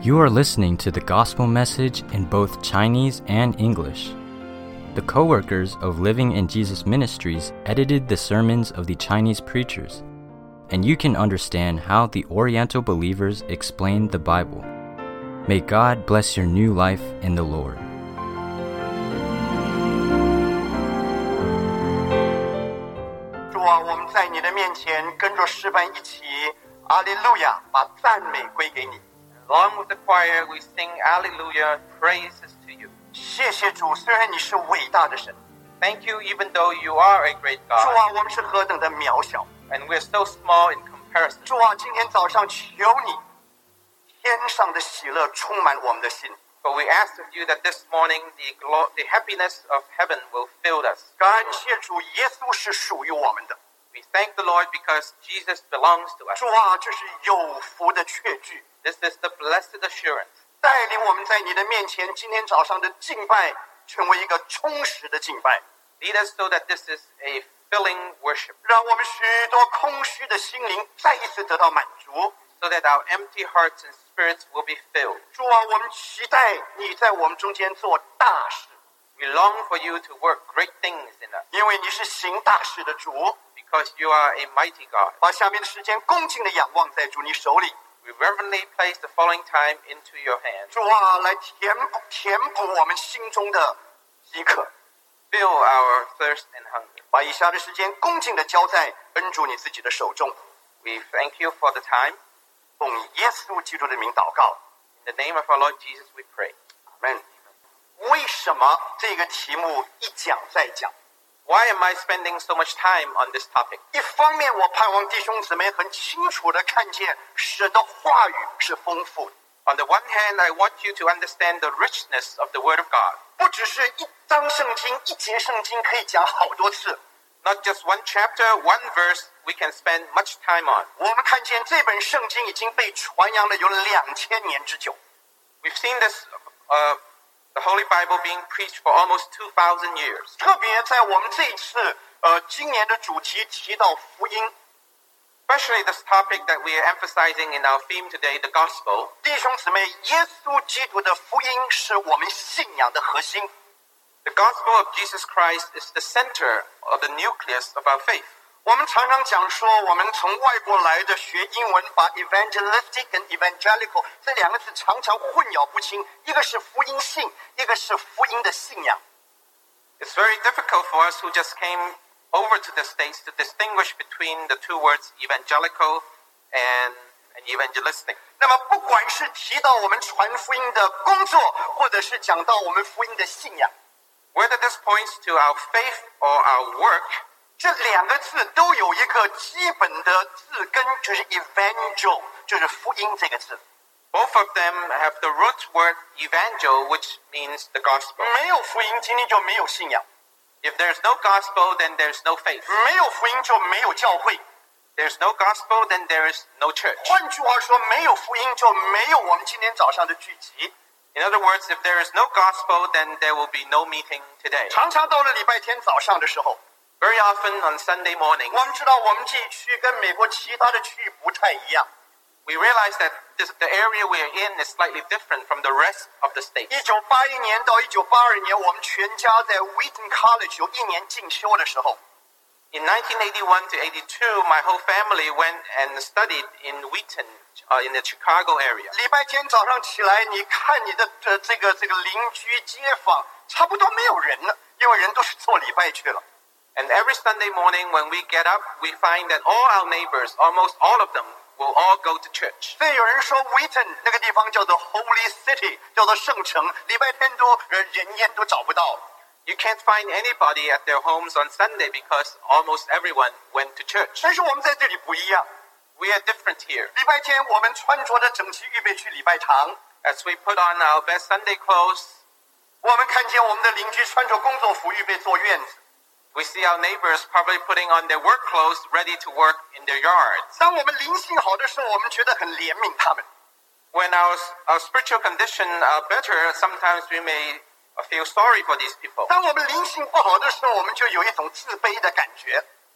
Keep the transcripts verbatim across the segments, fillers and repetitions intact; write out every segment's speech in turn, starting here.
You are listening to the gospel message in both Chinese and English. The co-workers of Living in Jesus Ministries edited the sermons of the Chinese preachers, and you can understand how the Oriental believers explained the Bible. May God bless your new life in the Lord. 主啊，我们在你的面前跟着诗班一起，阿利路亚，把赞美归给你。 Along with the choir, we sing Alleluia, praises to you. 谢谢主，虽然你是伟大的神， Thank you, even though you are a great 主 God, 啊，我们是何等的渺小。 and we're so small in comparison. 主啊，今天早上求你，天上的喜乐充满我们的心。 But we ask of you that this morning the, glo- the happiness of heaven will fill us. 感谢主，耶稣是属于我们的。 We thank the Lord because Jesus belongs to us. 主啊，这是有福的确据， This is the blessed assurance. 带领我们在你的面前，今天早上的敬拜成为一个充实的敬拜， Lead us so that this is a filling worship, 让我们许多空虚的心灵再一次得到满足。 so that our empty hearts and spirits will be filled. 主啊，我们期待你在我们中间做大事， We long for you to work great things in us, 因为你是行大事的主。 because you are a mighty God. 把下面的时间恭敬的仰望在主你手里， We reverently place the following time into your hands. 主啊，来填补填补我们心中的饥渴。 Fill our thirst and hunger. 把以下的时间恭敬的交在恩主你自己的手中， We thank you for the time. 奉耶稣基督的名祷告， In the name of our Lord Jesus, we pray. 阿门。为什么这个题目一讲再讲？ Why am I spending so much time on this topic? 一方面，我盼望弟兄姊妹很清楚的看见神的话语是丰富的， On the one hand, I want you to understand the richness of the Word of God. 不只是一章圣经、一节圣经可以讲好多次。 Not just one chapter, one verse we can spend much time on. 我们看见这本圣经已经被传扬了有两千年之久。 We've seen this, uh, the Holy Bible being preached for almost two thousand years. 特别在我们这一次呃今年的主题提到福音， Especially this topic that we are emphasizing in our theme today, the gospel. 弟兄姊妹，耶稣基督的福音是我们信仰的核心。 The gospel of Jesus Christ is the center of the nucleus of our faith. 我们常常讲说，我们从外国来的学英文，把 evangelistic 跟 evangelical 这两个字常常混淆不清，一个是福音信，一个是福音的信仰。 It's very difficult for us who just came over to the States to distinguish between the two words evangelical and, and evangelistic. 那么，不管是提到我们传福音的工作，或者是讲到我们福音的信仰， Whether this points to our faith or our work, 这两个字都有一个基本的字根，就是 evangel， 就是福音这个字。 both of them have the root word evangel, which means the gospel. 没有福音，今天就没有信仰； If there's no gospel, then there's no faith. 没有福音就没有教会。 There's no gospel, then there is no church. 换句话说，没有福音就没有我们今天早上的聚集。 In other words, if there is no gospel, then there will be no meeting today. 常常到了礼拜天早上的时候， Very often on Sunday mornings, 我们知道我们这一区跟美国其他的区域不太一样。 we realize that this, the area we are in is slightly different from the rest of the states. 一九八一年到一九八二年，我们全家在 Wheaton College 有一年进修的时候， In nineteen eighty-one to eighty-two, my whole family went and studied in Wheaton, uh, in the Chicago area. 礼拜天早上起来，你看你的呃这个这个邻居街坊，差不多没有人了，因为人都是做礼拜去了。 And every Sunday morning when we get up, we find that all our neighbors, almost all of them, will all go to church. 所以有人说 Wheaton 那个地方叫做 Holy City， 叫做圣城，礼拜天都人人烟都找不到。 You can't find anybody at their homes on Sunday because almost everyone went to church. 但是我们在这里不一样， We are different here. 礼拜天我们穿着的整齐，预备去礼拜堂。 As we put on our best Sunday clothes, 我们看见我们的邻居穿着工作服，预备坐院子。 we see our neighbors probably putting on their work clothes ready to work in their yards. 当我们灵性好的时候，我们觉得很怜悯他们。 When our, our spiritual condition are better, sometimes we may feel sorry for these people. 当我们灵性不好的时候，我们就有一种自卑的感觉。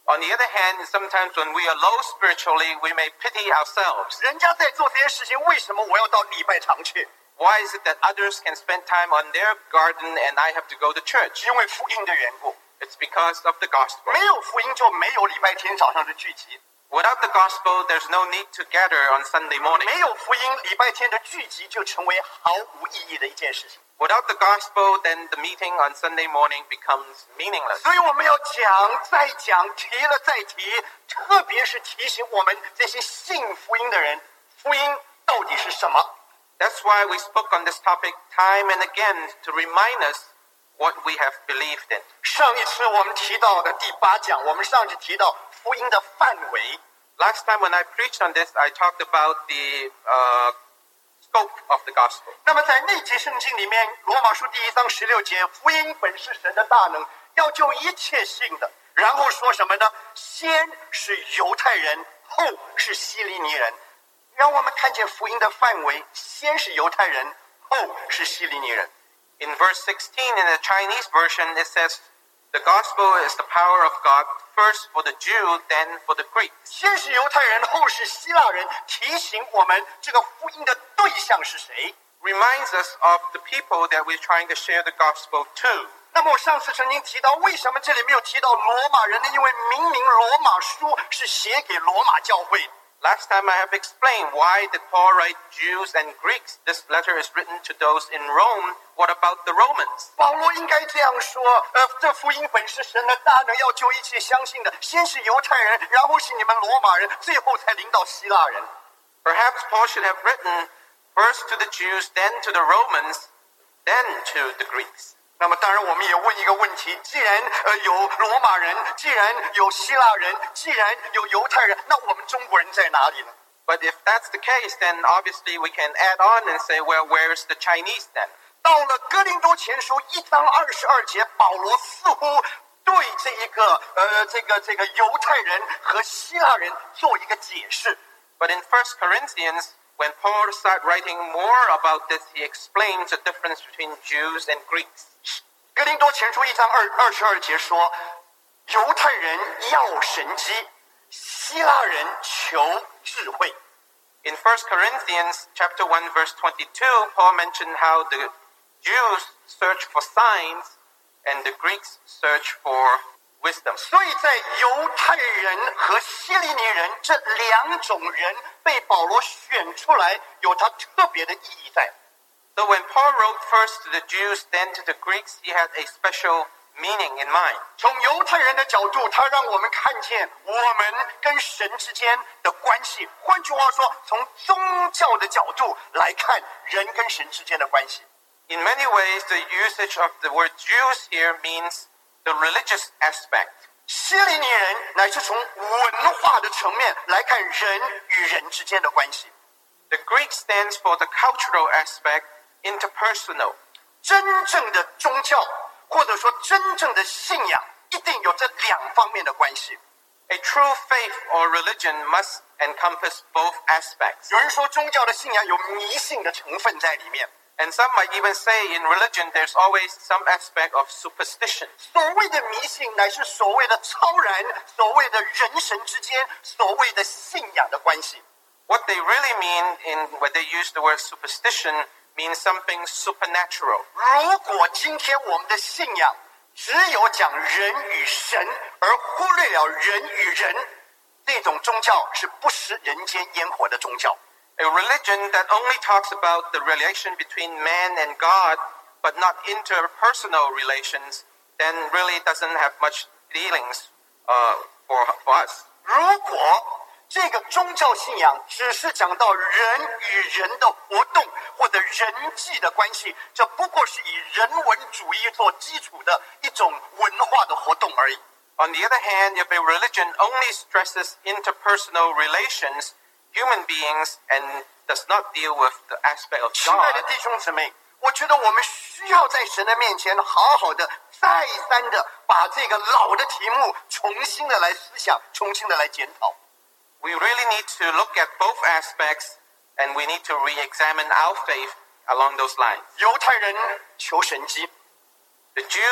On the other hand, sometimes when we are low spiritually, we may pity ourselves. 人家在做这些事情，为什么我要到礼拜堂去？ Why is it that others can spend time on their garden and I have to go to church? 因为福音的缘故。 It's because of the gospel. 没有福音就没有礼拜天早上的聚集。 Without the gospel, there's no need to gather on Sunday morning. 没有福音，礼拜天的聚集就成为毫无意义的一件事情。 Without the gospel, then the meeting on Sunday morning becomes meaningless. 所以我们要讲再讲，提了再提，特别是提醒我们这些信福音的人，福音到底是什么？ That's why we spoke on this topic time and again to remind us what we have believed in. 上一次我们提到的第八讲，我们上次提到福音的范围。 Last time when I preached on this, I talked about the uh, scope of the gospel. 那么在那节圣经里面，罗马书第一章十六节，福音本是神的大能，要救一切信的。然后说什么呢？先是犹太人，后是希利尼人。让我们看见福音的范围，先是犹太人，后是希利尼人。 In verse sixteen in the Chinese version, it says, the gospel is the power of God, first for the Jew, then for the Greek. 先是犹太人，后是希腊人，提醒我们这个福音的对象是谁。 Reminds us of the people that we're trying to share the gospel to. 那么我上次曾经提到，为什么这里没有提到罗马人呢？因为明明罗马书是写给罗马教会的。 Last time I have explained why did Paul write Jews and Greeks. This letter is written to those in Rome. What about the Romans? 保罗应该这样说：呃，这福音本是神的大能，要救一切相信的。先是犹太人，然后是你们罗马人，最后才临到希腊人。 Perhaps Paul should have written first to the Jews, then to the Romans, then to the Greeks. 那么当然，我们也问一个问题：既然呃有罗马人，既然有希腊人，既然有犹太人，那我们中国人在哪里呢？ But if that's the case, then obviously we can add on and say, well, where's the Chinese then? 到了哥林多前书一章二十二节，保罗似乎对这一个呃这个这个犹太人和希腊人做一个解释。 But in First Corinthians, when Paul started writing more about this, he explains the difference between Jews and Greeks. 哥林多前书一章二二十二节说，犹太人要神迹，希腊人求智慧。 In First Corinthians chapter one, verse twenty-two, Paul mentioned how the Jews search for signs and the Greeks search for wisdom. 所以在犹太人和希利尼人这两种人被保罗选出来，有他特别的意义在。 So when Paul wrote first to the Jews, then to the Greeks, he had a special meaning in mind. 从犹太人的角度，他让我们看见我们跟神之间的关系。换句话说，从宗教的角度来看人跟神之间的关系。 In many ways, the usage of the word Jews here means the religious aspect. 希利尼人乃是从文化的层面来看人与人之间的关系。 The Greek stands for the cultural aspect, interpersonal. 真正的宗教，或者说真正的信仰，一定有这两方面的关系。 A true faith or religion must encompass both aspects. 有人说宗教的信仰有迷信的成分在里面。 And some might even say in religion there's always some aspect of superstition. 所谓的迷信乃是所谓的超然，所谓的人神之间，所谓的信仰的关系。 What they really mean in when they use the word superstition means something supernatural. 如果今天我们的信仰只有讲人与神，而忽略了人与人，这种宗教是不食人间烟火的宗教。 A religion that only talks about the relation between man and God, but not interpersonal relations, then really doesn't have much dealings uh, for, for us. 如果这个宗教信仰只是讲到人与人的活动或者人际的关系，这不过是以人文主义做基础的一种文化的活动而已。 On the other hand, if a religion only stresses interpersonal relations, human beings, and does not deal with the aspect of 亲爱的 God, 弟兄姊妹，我觉得我们需要在神的面前好好的、再三的把这个老的题目重新的来思想，重新的来检讨。 we really need to look at both aspects, and we need to re-examine our faith along those lines. 犹太人求神迹， The Jews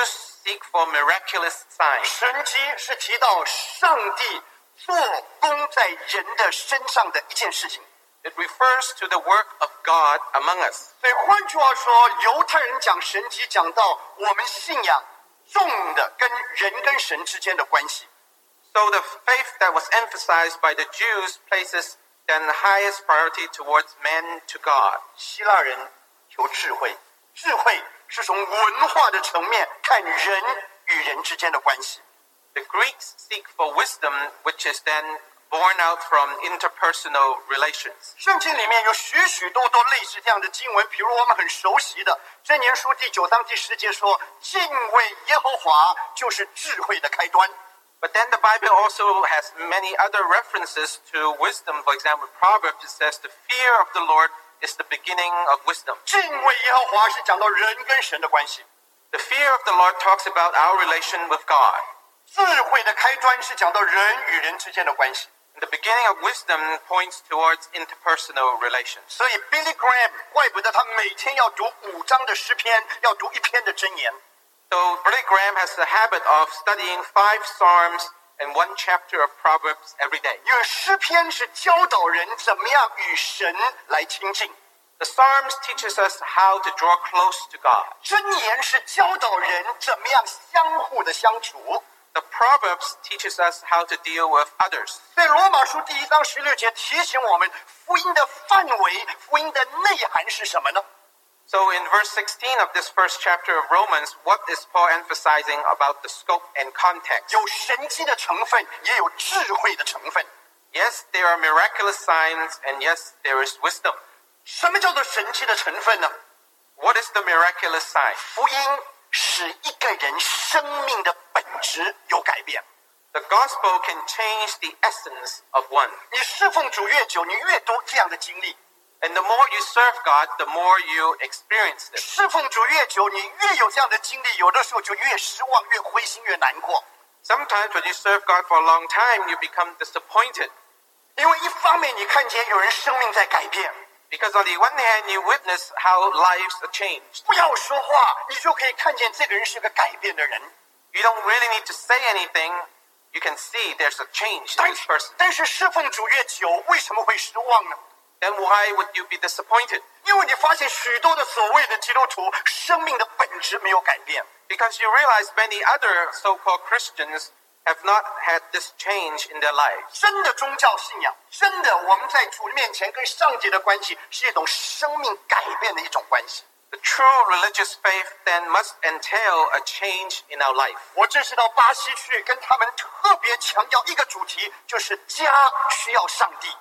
seek for miraculous signs. 神迹是提到上帝做工在人的身上的一件事情。 It refers to the work of God among us. 所以换句话说，犹太人讲神迹，讲到我们信仰重的跟人跟神之间的关系。 So the faith that was emphasized by the Jews places then the highest priority towards man to God. 希腊人求智慧，智慧是从文化的层面看人与人之间的关系。 The Greeks seek for wisdom, which is then born out from interpersonal relations. 圣经里面有许许多多类似这样的经文，比如我们很熟悉的箴言书第九章第十节说，敬畏耶和华就是智慧的开端。 But then the Bible also has many other references to wisdom. For example, Proverbs it says the fear of the Lord is the beginning of wisdom. 敬畏耶和华是讲到人跟神的关系， The fear of the Lord talks about our relation with God. 智慧的开端是讲到人与人之间的关系。 The beginning of wisdom points towards interpersonal relations. 所以 Billy Graham 怪不得他每天要读五章的诗篇，要读一篇的箴言。 So Billy Graham has the habit of studying five Psalms and one chapter of Proverbs every day. 因为诗篇是教导人怎么样与神来亲近， The Psalms teaches us how to draw close to God. 箴言是教导人怎么样相互的相处。 The Proverbs teaches us how to deal with others. 所以罗马书第一章十六节提醒我们，福音的范围、福音的内涵是什么呢？ So in verse sixteen of this first chapter of Romans, what is Paul emphasizing about the scope and context? 有神迹的成分，也有智慧的成分。 Yes, there are miraculous signs, and yes, there is wisdom. 什么叫做神迹的成分呢？ What is the miraculous sign? 福音使一个人生命的本质有改变。 The gospel can change the essence of one. 你侍奉主越久，你越多这样的经历。 And the more you serve God, the more you experience this. 侍奉主越久，你越有这样的经历，有的时候就越失望、越灰心、越难过。 Sometimes when you serve God for a long time, you become disappointed. 因为一方面你看见有人生命在改变， Because on the one hand, you witness how lives are changed. 不要说话，你就可以看见这个人是个改变的人。 You don't really need to say anything. You can see there's a change in 但 this person. 但是侍奉主越久，为什么会失望呢？ Then why would you be disappointed? 因为你发现许多的所谓的基督徒生命的本质没有改变。 Because you realize many other so-called Christians have not had this change in their lives. 真的宗教信仰，真的我们在主面前跟上帝的关系是一种生命改变的一种关系。 The true religious faith then must entail a change in our life. 我这次到巴西去，跟他们特别强调一个主题，就是家需要上帝。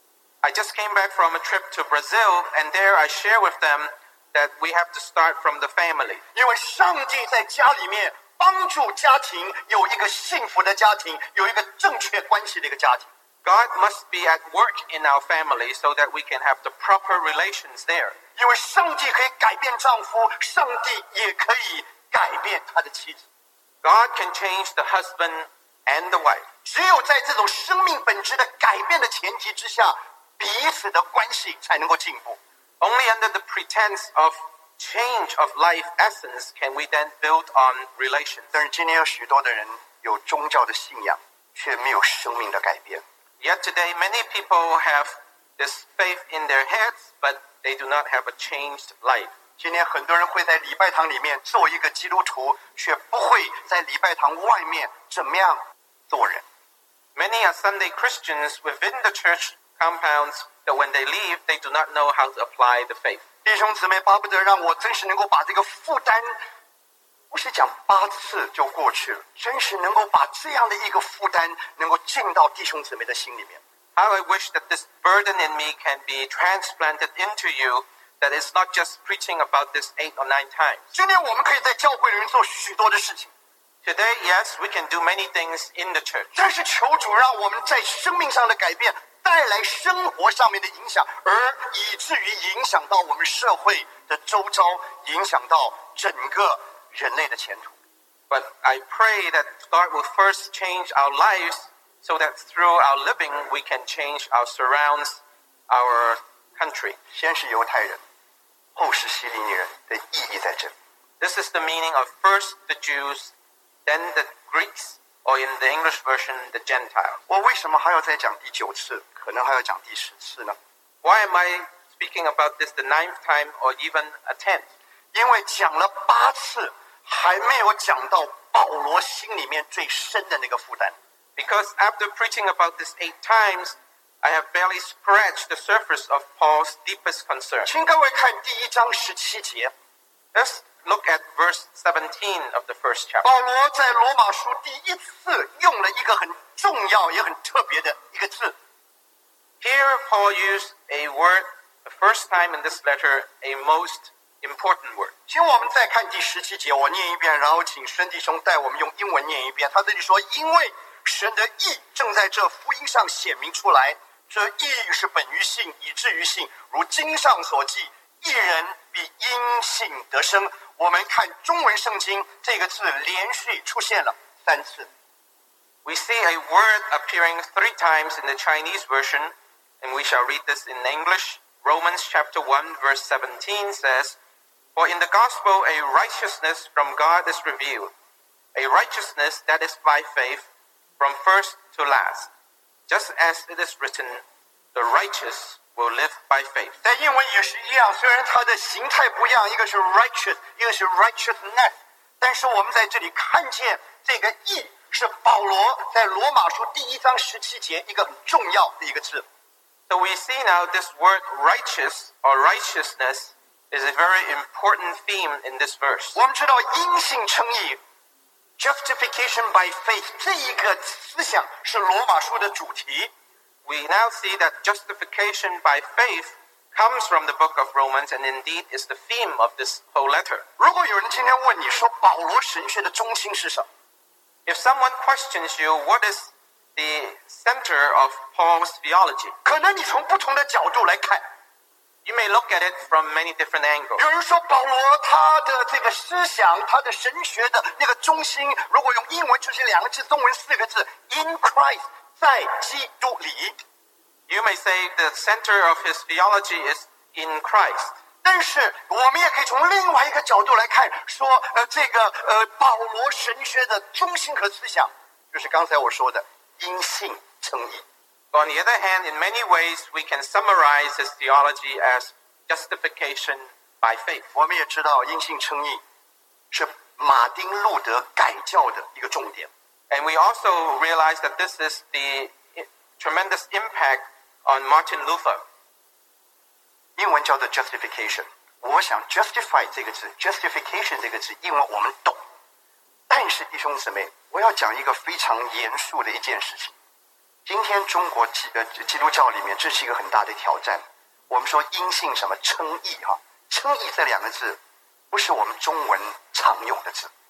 I just came back from a trip to Brazil, and there I share with them that we have to start from the family. 因为上帝在家里面帮助家庭有一个幸福的家庭，有一个正确关系的一个家庭。 God must be at work in our family so that we can have the proper relations there. 因为上帝可以改变丈夫，上帝也可以改变他的妻子。 God can change the husband and the wife. 只有在这种生命本质的改变的前提之下，彼此的关系才能够进步。 Only under the pretense of change of life essence can we then build on relations. 但是今天有许多的人有宗教的信仰，却没有生命的改变。 Yet today many people have this faith in their heads, but they do not have a changed life. 今天很多人会在礼拜堂里面做一个基督徒，却不会在礼拜堂外面怎么样做人。 Many are Sunday Christians within the church compounds, that when they leave, they do not know how to apply the faith. 弟兄姊妹，巴不得让我真是能够把这个负担，不是讲八次就过去了，真是能够把这样的一个负担能够进到弟兄姊妹的心里面。 How I wish that this burden in me can be transplanted into you, that it's not just preaching about this eight or nine times. 今天我们可以在教会里面做许多的事情， Today, yes, we can do many things in the church. 但是求主让我们在生命上的改变带来生活上面的影响，而以至于影响到我们社会的周遭，影响到整个人类的前途。 But I pray that God will first change our lives so that through our living we can change our surrounds, our country. 先是犹太人，后是希利尼人的意义在这里。 This is the meaning of first the Jews, then the Greeks, or in the English version, the Gentiles. 我为什么还要再讲第九次，可能还要讲第十次呢？ Why am I speaking about this the ninth time or even a tenth? 因为讲了八次，还没有讲到保罗心里面最深的那个负担。 Because after preaching about this eight times, I have barely scratched the surface of Paul's deepest concern. 请各位看第一章十七节， Let's look at verse seventeen of the first chapter. 保罗在罗马书第一次用了一个很重要也很特别的一个字。 Here Paul used a word, the first time in this letter, a most important word. 请我们再看第十七节，我念一遍，然后请孙弟兄带我们用英文念一遍。他这里说：“因为神的义正在这福音上显明出来，这义是本于信，以至于信。如经上所记，义人必因信得生。”我们看中文圣经这个字连续出现了三次。 We see a word appearing three times in the Chinese version, and we shall read this in English. Romans chapter one verse seventeen says, "For in the gospel a righteousness from God is revealed, a righteousness that is by faith, from first to last. Just as it is written, the righteous will live by faith." 在英文也是一样，虽然它的形态不一样，一个是 righteous， 一个是 righteousness， 但是我们在这里看见这个义是保罗在罗马书第一章十七节一个很重要的一个字。 So we see now this word righteous or righteousness is a very important theme in this verse. 我们知道因信称义 justification by faith 这一个思想是罗马书的主题。 We now see that justification by faith comes from the book of Romans and indeed is the theme of this whole letter. 如果有人今天问你说保罗神学的中心是什么？ If someone questions you, what is the center of Paul's theology? 可能你从不同的角度来看。 You may look at it from many different angles. 有人说保罗他的这个思想，他的神学的那个中心，如果用英文就是两个字，中文四个字 ，in Christ， 在基督里。 You may say the center of his theology is in Christ. 但是我们也可以从另外一个角度来看，说呃这个呃保罗神学的中心和思想，就是刚才我说的因信称义。 On the other hand, in many ways, we can summarize his theology as justification by faith. 我们也知道因信称义是马丁路德改教的一个重点。 And we also realize that this is the tremendous impact on Martin Luther. 英文叫做 justification。我想 justify 这个字 ，justification 这个字，英文我们懂。但是弟兄姊妹，我要讲一个非常严肃的一件事情。今天中国基呃基督教里面，这是一个很大的挑战。我们说因信什么称义哈，称义这两个字不是我们中文常用的字。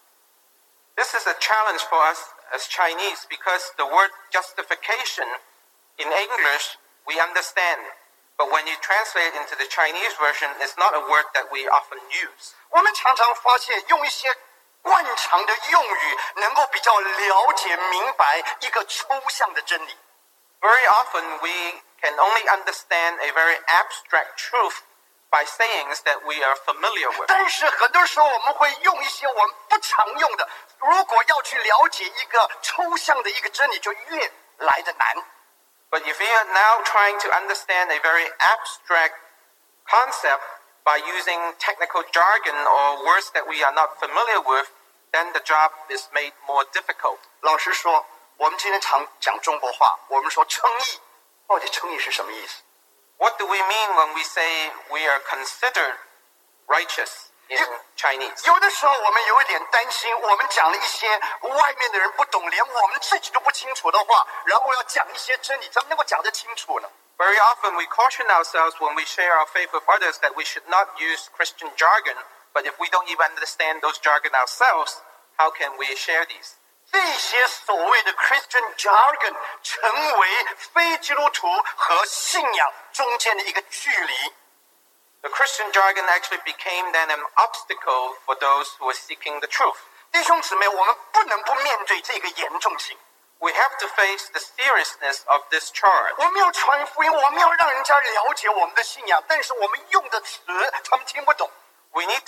This is a challenge for us as Chinese because the word justification in English we understand, but when you translate into the Chinese version, it's not a word that we often use. 我们常常发现用一些惯常的用语，能够比较了解明白一个抽象的真理。 Very often we can only understand a very abstract truth by sayings that we are familiar with. 但是很多时候我们会用一些我们不常用的，如果要去了解一个抽象的一个真理，就越来的难。 But if we are now trying to understand a very abstract concept by using technical jargon or words that we are not familiar with, then the job is made more difficult. 老实说，我们今天常讲中国话，我们说称义，到底称义是什么意思？ What do we mean when we say we are considered righteous in Chinese? 有的时候我们有一点担心，我们讲了一些外面的人不懂，连我们自己都不清楚的话，然后要讲一些真理，怎么能够讲得清楚呢？ Very often we caution ourselves when we share our faith with others that we should not use Christian jargon, but if we don't even understand those jargon ourselves, how can we share these? 这些所谓的 Christian jargon 成为非基督徒和信仰中间的一个距离。 The Christian jargon actually became then an obstacle for those who are seeking the truth. 弟兄姊妹，我们不能不面对这个严重性。 We have to face the seriousness of this charge. 我们要传福音，我们要让人家了解我们的信仰，但是我们用的词他们听不懂。 We need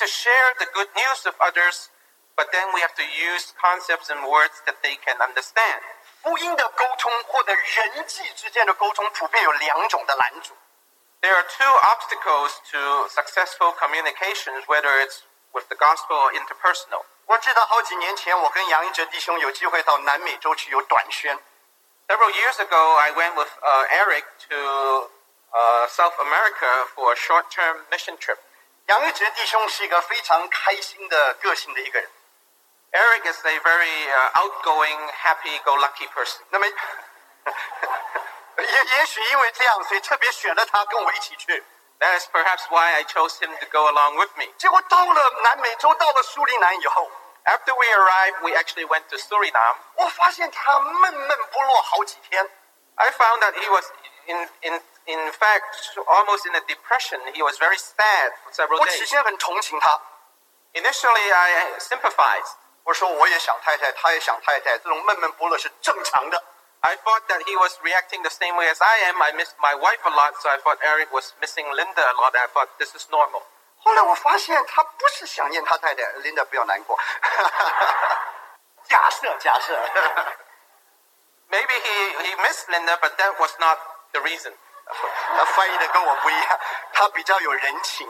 to share the good news of others, but then we have to use concepts and words that they can understand. 福音的沟通或者人际之间的沟通，普遍有两种的拦阻。 There are two obstacles to successful communications, whether it's with the gospel or interpersonal. 我记得好几年前，我跟杨一哲弟兄有机会到南美洲去有短宣。 Several years ago, I went with uh, Eric to uh, South America for a short-term mission trip. 杨一哲弟兄是一个非常开心的个性的一个人。 Eric is a very uh, outgoing, happy-go-lucky person. 那么，也也许因为这样，所以特别选了他跟我一起去。 That is perhaps why I chose him to go along with me. 结果到了南美洲，到了苏里南以后， After we arrived, we actually went to Suriname. 我发现他闷闷不乐好几天。 I found that he was, in in in fact, almost in a depression. He was very sad for several 我起 days. 先很同情他， Initially, I sympathized. 我说我也想太太，他也想太太，这种闷闷不乐是正常的。 I thought that he was reacting the same way as I am. I missed my wife a lot, so I thought Eric was missing Linda a lot. I thought this is normal. 后来我发现他不是想念他太太，琳达不要难过。假设假设， Maybe he, he missed Linda, but that was not the reason. 他翻译的跟我不一样，他比较有人情。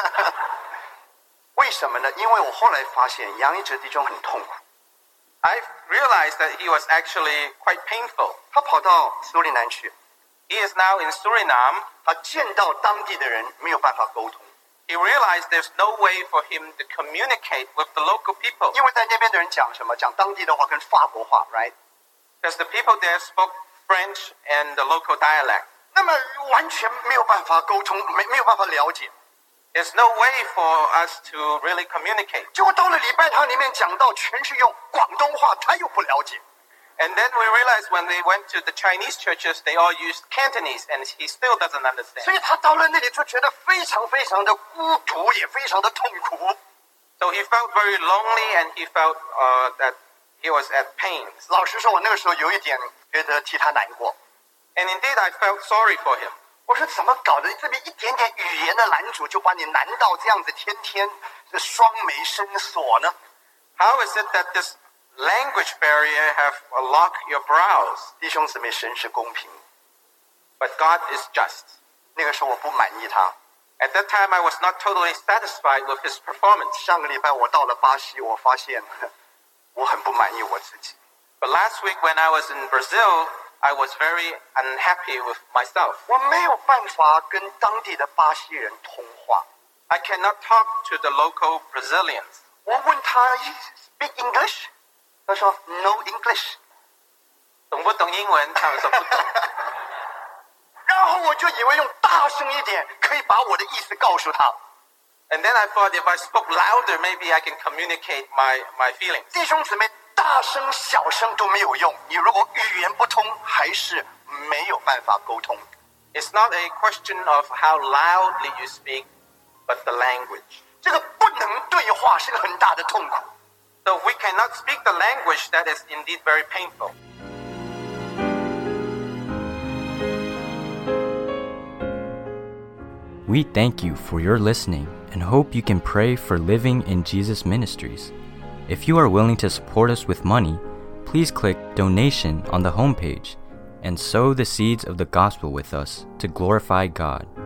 为什么呢？因为我后来发现杨一哲弟兄很痛苦， I realized that he was actually quite painful. 他跑到苏里南去， He is now in Suriname. 他见到当地的人没有办法沟通， He realized there's no way for him to communicate with the local people 因为在那边的人讲什么？讲当地的话跟法国话 ，right？ because the people there spoke French and the local dialect. 那么完全没有办法沟通，没没有办法了解。 There's no way for us to really communicate. 结果到了礼拜堂里面讲到全是用广东话，他又不了解。 And then we realized when we went to the Chinese churches, they all used Cantonese, and he still doesn't 所 understand. 以他到了那里就觉得非常非常的孤独，也非常的痛苦。 So he felt very lonely, and he felt uh, that he was at pains. 老实说，我那个时候有一点觉得替他难过。 And indeed, I felt sorry for him. 我说怎么搞的？这边一点点语言的拦阻就把你难到这样子，天天这双眉深锁呢？ How is it that this language barrier have locked your brows? 弟兄姊妹，神是公平。 But God is just. 那个时候我不满意他。 At that time, I was not totally satisfied with his performance. 上个礼拜我到了巴西，我发现我很不满意我自己。 But last week, when I was in Brazil, I was very unhappy with myself. 我没有办法跟当地的巴西人通话。 I cannot talk to the local Brazilians. 我问他 speak English， 他说 no English。 懂不懂英文？他们说不懂。 然后我就以为用大声一点可以把我的意思告诉他。 And then I thought if I spoke louder, maybe I can communicate my, my feelings. 弟兄姊妹，大声小声都没有用，你如果语言不通，还是没有办法沟通。 It's not a question of how loudly you speak, but the language. 这个不能对话是个很大的痛苦。 So we cannot speak the language that is indeed very painful. We thank you for your listening and hope you can pray for Living in Jesus Ministries. If you are willing to support us with money, please click Donation on the homepage and sow the seeds of the gospel with us to glorify God.